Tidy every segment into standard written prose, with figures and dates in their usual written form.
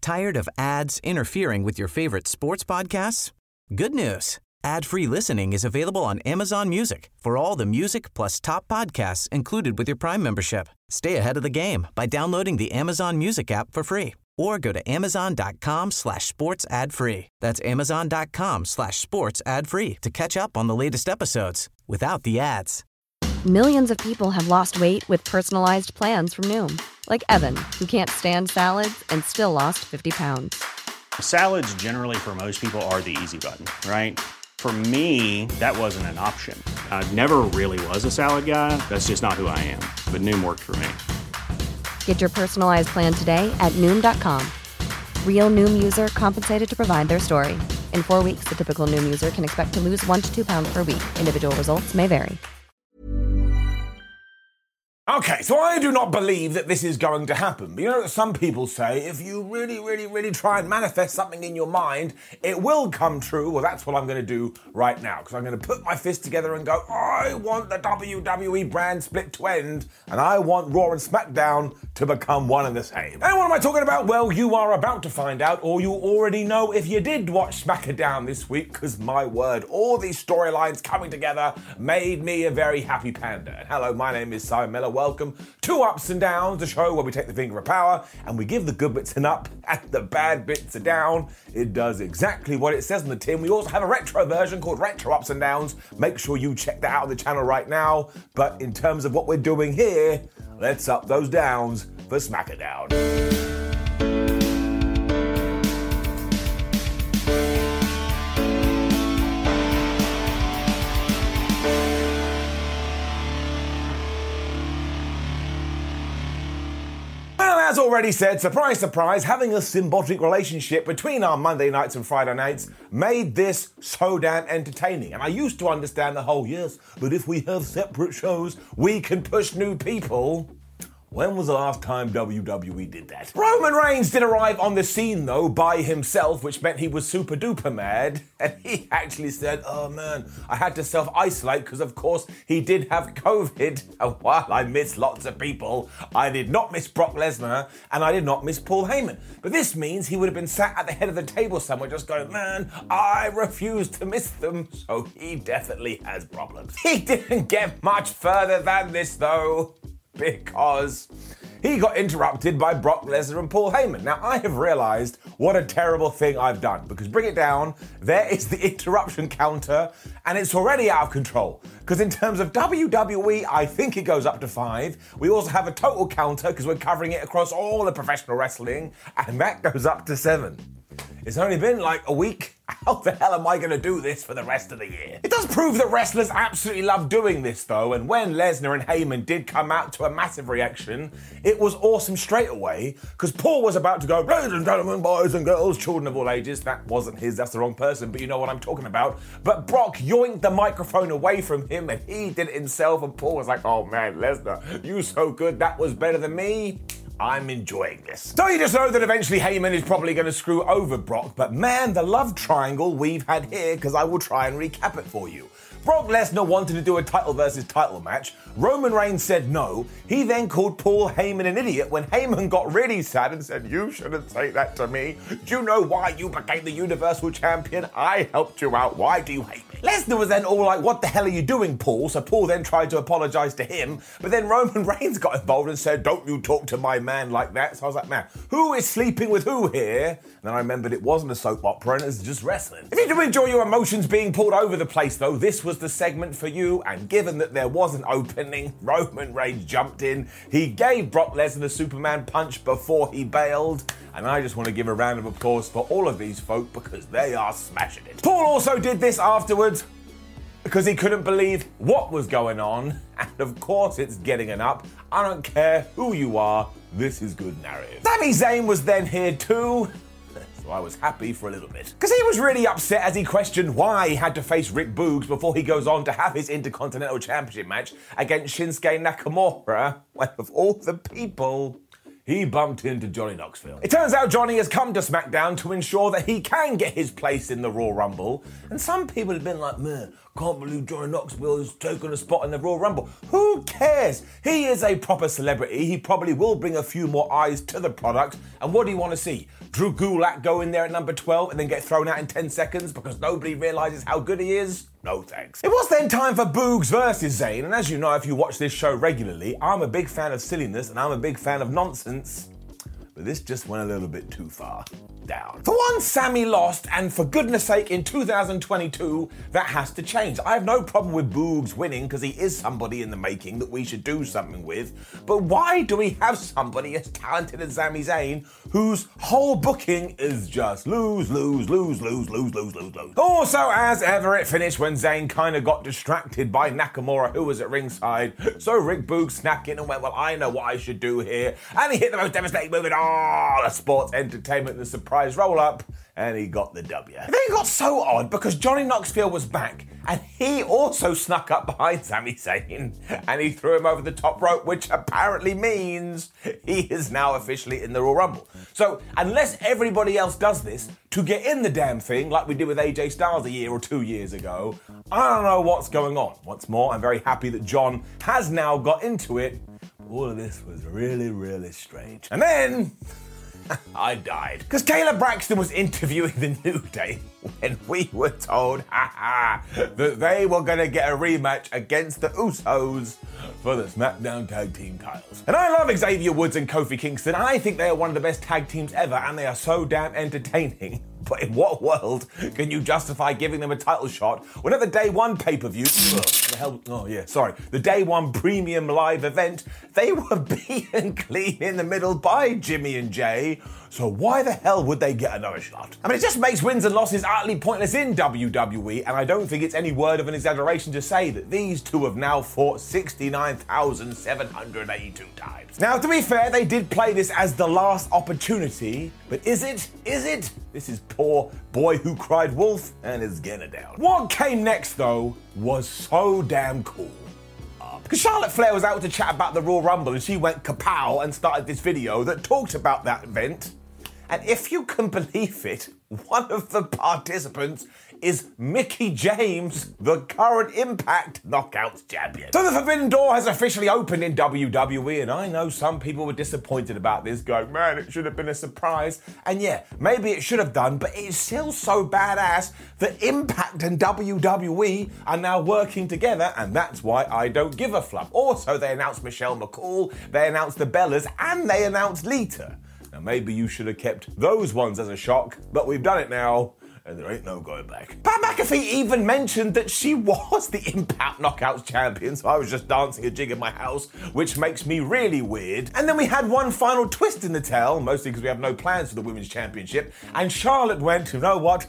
Tired of ads interfering with your favorite sports podcasts? Good news. Ad-free listening is available on Amazon Music for all the music plus top podcasts included with your Prime membership. Stay ahead of the game by downloading the Amazon Music app for free or go to amazon.com/sports ad free. That's amazon.com/sports ad free to catch up on the latest episodes without the ads. Millions of people have lost weight with personalized plans from Noom. Like Evan, who can't stand salads and still lost 50 pounds. Salads generally for most people are the easy button, right? For me, that wasn't an option. I never really was a salad guy. That's just not who I am. But Noom worked for me. Get your personalized plan today at Noom.com. Real Noom user compensated to provide their story. In 4 weeks, the typical Noom user can expect to lose 1 to 2 pounds per week. Individual results may vary. Okay, so I do not believe that this is going to happen. But you know that some people say if you really try and manifest something in your mind, it will come true. Well, that's what I'm going to do right now. Because I'm going to put my fist together and go, I want the WWE brand split to end. And I want Raw and SmackDown to become one and the same. And what am I talking about? Well, you are about to find out, or you already know if you did watch SmackDown this week. Because my word, all these storylines coming together made me a very happy panda. And hello, my name is Simon Miller. Welcome to Ups and Downs, the show where we take the finger of power and we give the good bits an up and the bad bits a down. It does exactly what it says on the tin. We also have a retro version called Retro Ups and Downs. Make sure you check that out on the channel right now. But in terms of what we're doing here, let's up those downs for SmackDown. As already said, surprise, surprise, having a symbiotic relationship between our Monday nights and Friday nights made this so damn entertaining. And I used to understand the whole, yes, but if we have separate shows, we can push new people. When was the last time WWE did that? Roman Reigns did arrive on the scene, though, by himself, which meant he was super duper mad. And he actually said, oh man, I had to self-isolate because, of course, he did have COVID. And while I missed lots of people, I did not miss Brock Lesnar and I did not miss Paul Heyman. But this means he would have been sat at the head of the table somewhere just going, man, I refuse to miss them. So he definitely has problems. He didn't get much further than this, though, because he got interrupted by Brock Lesnar and Paul Heyman. Now, I have realized what a terrible thing I've done, because bring it down, there is the interruption counter, and it's already out of control. Because in terms of WWE, I think it goes up to 5. We also have a total counter, because we're covering it across all of professional wrestling, and that goes up to 7. It's only been like a week. How the hell am I going to do this for the rest of the year? It does prove that wrestlers absolutely love doing this, though, and when Lesnar and Heyman did come out to a massive reaction, it was awesome straight away, because Paul was about to go, ladies and gentlemen, boys and girls, children of all ages. That wasn't his, that's the wrong person, but you know what I'm talking about. But Brock yoinked the microphone away from him, and he did it himself, and Paul was like, oh man, Lesnar, you so good, that was better than me. I'm enjoying this. So you just know that eventually Heyman is probably going to screw over Brock, but man, the love triangle we've had here, because I will try and recap it for you. Brock Lesnar wanted to do a title versus title match. Roman Reigns said no. He then called Paul Heyman an idiot when Heyman got really sad and said, you shouldn't say that to me. Do you know why you became the Universal Champion? I helped you out. Why do you hate me? Lesnar was then all like, what the hell are you doing, Paul? So Paul then tried to apologize to him, but then Roman Reigns got involved and said, don't you talk to my man like that. So I was like, man, who is sleeping with who here? And then I remembered it wasn't a soap opera and it's just wrestling. If you do enjoy your emotions being pulled over the place, though, this was the segment for you. And given that there was an opening, Roman Reigns jumped in. He gave Brock Lesnar the Superman punch before he bailed. And I just want to give a round of applause for all of these folk because they are smashing it. Paul also did this afterwards because he couldn't believe what was going on. And of course it's getting an up. I don't care who you are, this is good narrative. Sami Zayn was then here too. So I was happy for a little bit. Because he was really upset as he questioned why he had to face Rick Boogs before he goes on to have his Intercontinental Championship match against Shinsuke Nakamura. Well, of all the people, he bumped into Johnny Knoxville. It turns out Johnny has come to SmackDown to ensure that he can get his place in the Royal Rumble. And some people have been like, man, can't believe Johnny Knoxville has taken a spot in the Royal Rumble. Who cares? He is a proper celebrity. He probably will bring a few more eyes to the product. And what do you want to see? Drew Gulak go in there at number 12 and then get thrown out in 10 seconds because nobody realises how good he is? No thanks. It was then time for Boogs versus Zayn, and as you know, if you watch this show regularly, I'm a big fan of silliness and I'm a big fan of nonsense. But this just went a little bit too far down. For one, Sammy lost, and for goodness sake, in 2022, that has to change. I have no problem with Boogs winning because he is somebody in the making that we should do something with. But why do we have somebody as talented as Sami Zayn whose whole booking is just lose, lose, lose, lose, lose, lose, lose, lose? Also, as ever, it finished when Zayn kind of got distracted by Nakamura, who was at ringside. So Rick Boogs snapped in and went, well, I know what I should do here. And he hit the most devastating move in all the sports entertainment, the surprise roll-up, and he got the W. And then it got so odd because Johnny Knoxville was back, and he also snuck up behind Sami Zayn, and he threw him over the top rope, which apparently means he is now officially in the Royal Rumble. So, unless everybody else does this to get in the damn thing, like we did with AJ Styles a year or 2 years ago, I don't know what's going on. Once more, I'm very happy that John has now got into it. All of this was really, really strange. And then I died. Because Taylor Braxton was interviewing The New Day when we were told, that they were going to get a rematch against the Usos for the SmackDown Tag Team titles. And I love Xavier Woods and Kofi Kingston. I think they are one of the best tag teams ever, and they are so damn entertaining. But in what world can you justify giving them a title shot when at the Day One pay-per-view, the Day One premium live event, they were beaten clean in the middle by Jimmy and Jay. So why the hell would they get another shot? I mean, it just makes wins and losses utterly pointless in WWE, and I don't think it's any word of an exaggeration to say that these two have now fought 69,782 times. Now, to be fair, they did play this as the last opportunity, but is it? Is it? This is poor boy who cried wolf and is getting down. What came next, though, was so damn cool. Because Charlotte Flair was out to chat about the Royal Rumble and she went kapow and started this video that talked about that event. And if you can believe it, one of the participants is Mickie James, the current Impact Knockouts champion. So the Forbidden Door has officially opened in WWE, and I know some people were disappointed about this, going, man, it should have been a surprise. And yeah, maybe it should have done, but it's still so badass that Impact and WWE are now working together, and that's why I don't give a flop. Also, they announced Michelle McCool, they announced the Bellas, and they announced Lita. Now, maybe you should have kept those ones as a shock, but we've done it now, and there ain't no going back. Pat McAfee even mentioned that she was the Impact Knockouts champion, so I was just dancing a jig in my house, which makes me really weird. And then we had one final twist in the tale, mostly because we have no plans for the Women's Championship, and Charlotte went, you know what?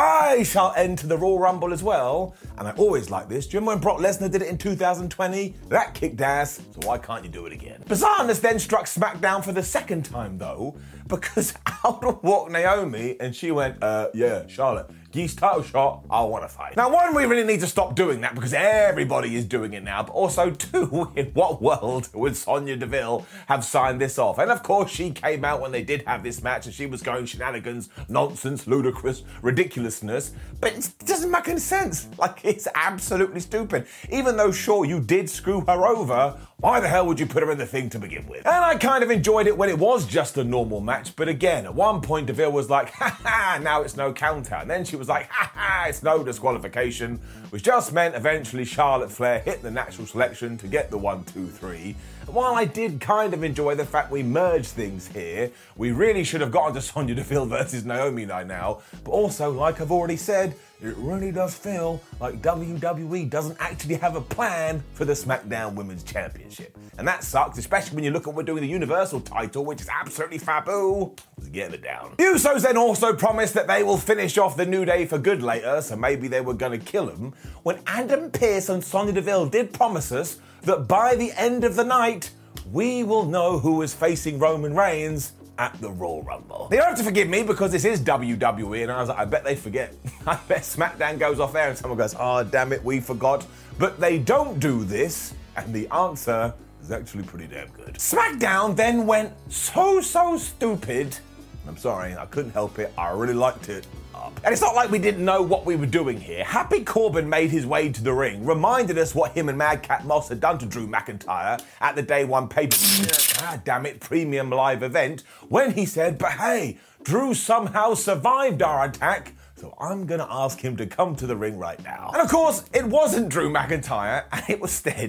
I shall enter the Royal Rumble as well. And I always like this. Do you remember when Brock Lesnar did it in 2020? That kicked ass, so why can't you do it again? Bizarreness then struck SmackDown for the second time, though, because out walked Naomi and she went, yeah, Charlotte, Geese title shot, I want to fight. Now, one, we really need to stop doing that because everybody is doing it now, but also, two, in what world would Sonya Deville have signed this off? And of course, she came out when they did have this match and she was going shenanigans, nonsense, ludicrous, ridiculousness, but it doesn't make any sense. Like, it's absolutely stupid. Even though, sure, you did screw her over, why the hell would you put her in the thing to begin with? And I kind of enjoyed it when it was just a normal match, but again, at one point, Deville was like, ha ha, now it's no counter. And then she was like, ha ha, it's no disqualification, which just meant eventually Charlotte Flair hit the natural selection to get the 1, 2, 3. And while I did kind of enjoy the fact we merged things here, we really should have gotten to Sonya Deville versus Naomi right now. But also, like I've already said, it really does feel like WWE doesn't actually have a plan for the SmackDown Women's Championship. And that sucks, especially when you look at what we're doing the Universal title, which is absolutely faboo. Let's get it down. The Usos then also promised that they will finish off the New Day for good later, so maybe they were going to kill them, when Adam Pearce and Sonya Deville did promise us that by the end of the night, we will know who is facing Roman Reigns at the Royal Rumble. You don't have to forgive me because this is WWE, and I was like, I bet they forget. I bet SmackDown goes off air and someone goes, oh, damn it, we forgot. But they don't do this, and the answer is actually pretty damn good. SmackDown then went so stupid. I'm sorry, I couldn't help it. I really liked it. up. And it's not like we didn't know what we were doing here. Happy Corbin made his way to the ring, reminded us what him and Madcap Moss had done to Drew McIntyre at the Day One premium live event, when he said, but hey, Drew somehow survived our attack, so I'm going to ask him to come to the ring right now. And of course, it wasn't Drew McIntyre, and it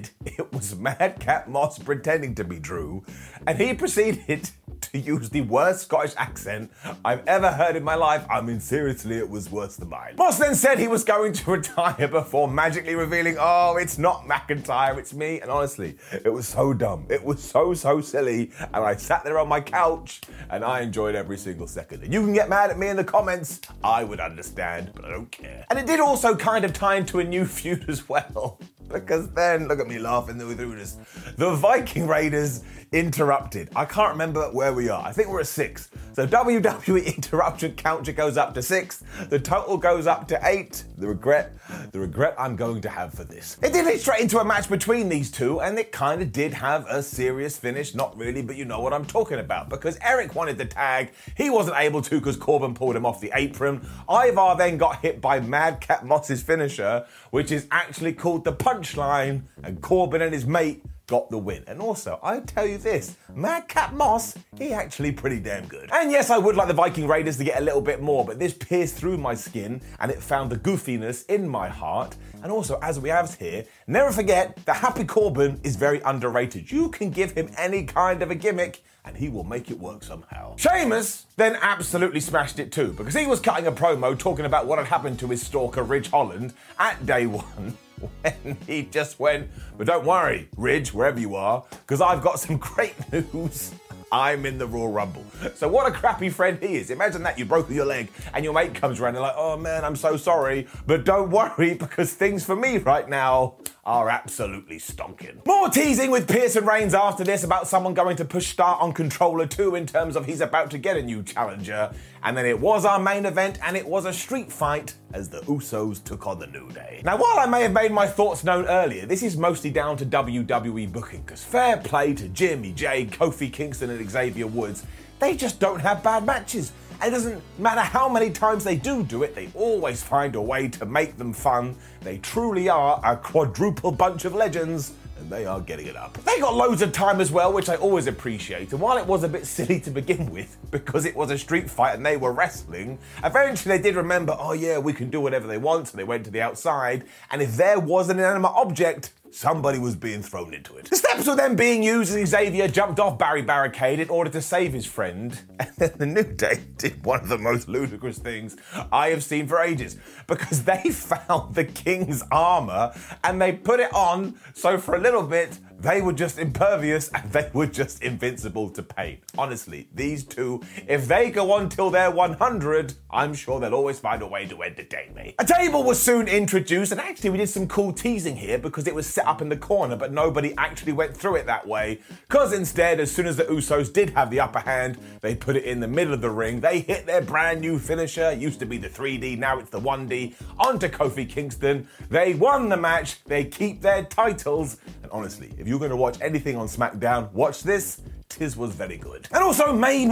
was Madcap Moss pretending to be Drew, and he proceeded to use the worst Scottish accent I've ever heard in my life. I mean, seriously, it was worse than mine. Moss then said he was going to retire before magically revealing, oh, it's not McIntyre, it's me. And honestly, it was so dumb. It was so silly. And I sat there on my couch and I enjoyed every single second. And you can get mad at me in the comments. I would understand, but I don't care. And it did also kind of tie into a new feud as well. Because then, look at me laughing through this. The Viking Raiders interrupted. I can't remember where we are. I think we're at 6. So WWE interruption counter goes up to 6. The total goes up to 8. The regret I'm going to have for this. It did lead straight into a match between these two, and it kind of did have a serious finish. Not really, but you know what I'm talking about. Because Eric wanted the tag. He wasn't able to because Corbin pulled him off the apron. Ivar then got hit by Madcap Moss's finisher, which is actually called the punchline, and Corbin and his mate got the win. And also, I tell you this, Madcap Moss, he actually pretty damn good. And yes, I would like the Viking Raiders to get a little bit more, but this pierced through my skin and it found the goofiness in my heart. And also, as we have here, never forget that Happy Corbin is very underrated. You can give him any kind of a gimmick and he will make it work somehow. Sheamus then absolutely smashed it too, because he was cutting a promo talking about what had happened to his stalker Ridge Holland at Day One, when he just went, but don't worry, Ridge, wherever you are, because I've got some great news. I'm in the Royal Rumble. So what a crappy friend he is. Imagine that, you broke your leg and your mate comes around and like, oh man, I'm so sorry, but don't worry because things for me right now are absolutely stonking. More teasing with Pearson Reigns after this about someone going to push start on Controller 2 in terms of he's about to get a new challenger. And then it was our main event and it was a street fight as the Usos took on the New Day. Now, while I may have made my thoughts known earlier, this is mostly down to WWE booking, because fair play to Jimmy J, Kofi Kingston and Xavier Woods, they just don't have bad matches. And it doesn't matter how many times they do it, they always find a way to make them fun. They truly are a quadruple bunch of legends, and they are getting it up. They got loads of time as well, which I always appreciate. And while it was a bit silly to begin with, because it was a street fight and they were wrestling, eventually they did remember, oh yeah, we can do whatever they want, so they went to the outside, and if there was an inanimate object, somebody was being thrown into it. The steps were then being used as Xavier jumped off Barry Barricade in order to save his friend. And then the New Day did one of the most ludicrous things I have seen for ages, because they found the King's armor and they put it on, so for a little bit, they were just impervious and they were just invincible to pain. Honestly, these two, if they go on till they're 100, I'm sure they'll always find a way to entertain me. A table was soon introduced, and actually we did some cool teasing here because it was set up in the corner, but nobody actually went through it that way. Because instead, as soon as the Usos did have the upper hand, they put it in the middle of the ring. They hit their brand new finisher. It used to be the 3D, now it's the 1D, onto Kofi Kingston. They won the match. They keep their titles. And honestly, if you're going to watch anything on SmackDown, watch this. Tis was very good. And also,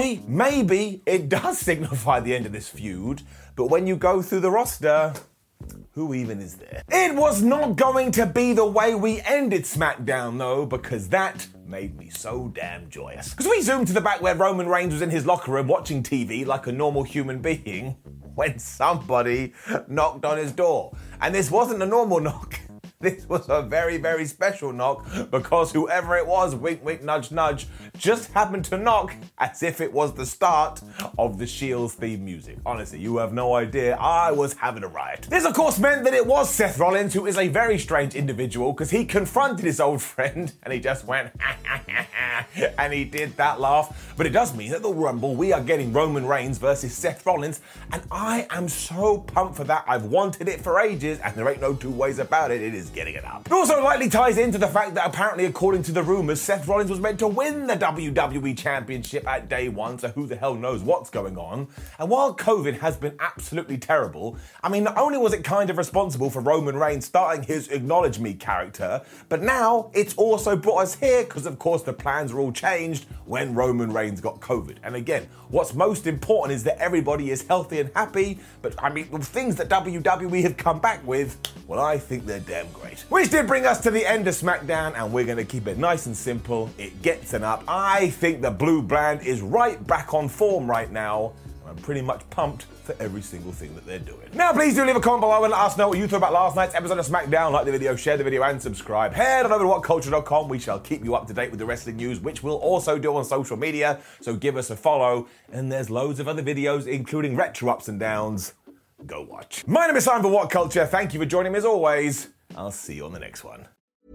maybe it does signify the end of this feud, but when you go through the roster, who even is there? It was not going to be the way we ended SmackDown though, because that made me so damn joyous. Because we zoomed to the back where Roman Reigns was in his locker room watching TV like a normal human being when somebody knocked on his door. And this wasn't a normal knock. This was a very, very special knock, because whoever it was, wink, wink, nudge, nudge, just happened to knock as if it was the start of the Shields theme music. Honestly, you have no idea. I was having a riot. This, of course, meant that it was Seth Rollins, who is a very strange individual, because he confronted his old friend and he just went, ha, ha, ha, ha, and he did that laugh. But it does mean that the Rumble, we are getting Roman Reigns versus Seth Rollins, and I am so pumped for that. I've wanted it for ages, and there ain't no two ways about it. It is getting it up. It also likely ties into the fact that apparently, according to the rumors, Seth Rollins was meant to win the WWE Championship at day one, so who the hell knows what's going on. And while COVID has been absolutely terrible, I mean, not only was it kind of responsible for Roman Reigns starting his Acknowledge Me character, but now it's also brought us here because, of course, the plans were all changed when Roman Reigns got COVID. And again, what's most important is that everybody is healthy and happy, but I mean, the things that WWE have come back with, well, I think they're damn great. Which did bring us to the end of SmackDown, and we're going to keep it nice and simple. It gets an up. I think the blue brand is right back on form right now, and I'm pretty much pumped for every single thing that they're doing. Now, please do leave a comment below and let us know what you thought about last night's episode of SmackDown. Like the video, share the video, and subscribe. Head on over to WhatCulture.com. We shall keep you up to date with the wrestling news, which we'll also do on social media, so give us a follow. And there's loads of other videos, including retro ups and downs. Go watch. My name is Simon for What Culture. Thank you for joining me as always. I'll see you on the next one.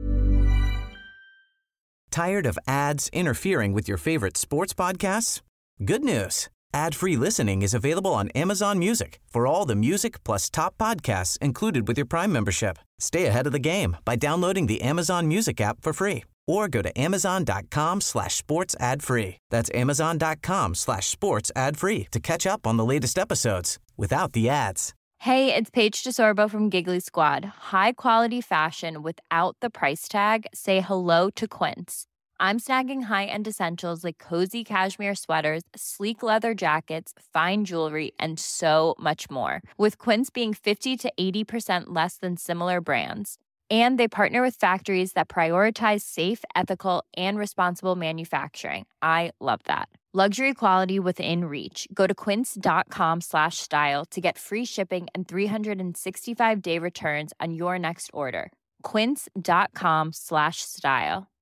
Tired of ads interfering with your favorite sports podcasts? Good news. Ad-free listening is available on Amazon Music for all the music plus top podcasts included with your Prime membership. Stay ahead of the game by downloading the Amazon Music app for free or go to amazon.com/sports ad free. That's amazon.com/sports ad free to catch up on the latest episodes without the ads. Hey, it's Paige DeSorbo from Giggly Squad. High quality fashion without the price tag. Say hello to Quince. I'm snagging high-end essentials like cozy cashmere sweaters, sleek leather jackets, fine jewelry, and so much more. With Quince being 50 to 80% less than similar brands. And they partner with factories that prioritize safe, ethical, and responsible manufacturing. I love that. Luxury quality within reach. Go to quince.com/style to get free shipping and 365-day returns on your next order. Quince.com/style.